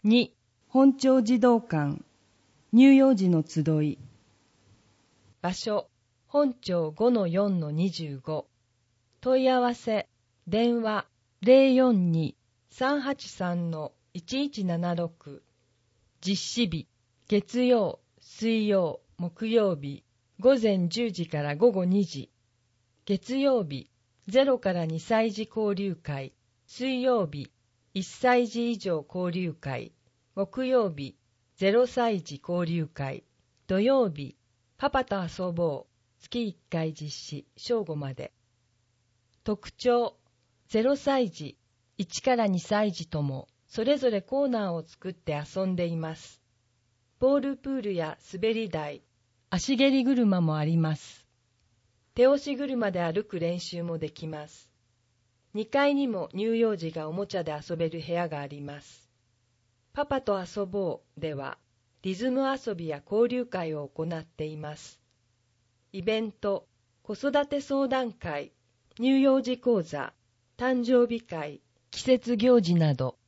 2、本町児童館、乳幼児の集い。 場所、本町 5-4-25。問い合わせ、電話 042-383-1176。実施日、月曜、水曜、木曜日、午前10時から午後2時。月曜日、0から2歳児交流会。水曜日、1歳児以上交流会。木曜日、0歳児交流会。土曜日、パパと遊ぼう。月1回実施、正午まで。特徴、0歳児、1から2歳児とも、それぞれコーナーを作って遊んでいます。ボールプールや滑り台、足蹴り車もあります。手押し車で歩く練習もできます。2階にも乳幼児がおもちゃで遊べる部屋があります。パパと遊ぼうでは、リズム遊びや交流会を行っています。イベント、子育て相談会、乳幼児講座、誕生日会、季節行事など、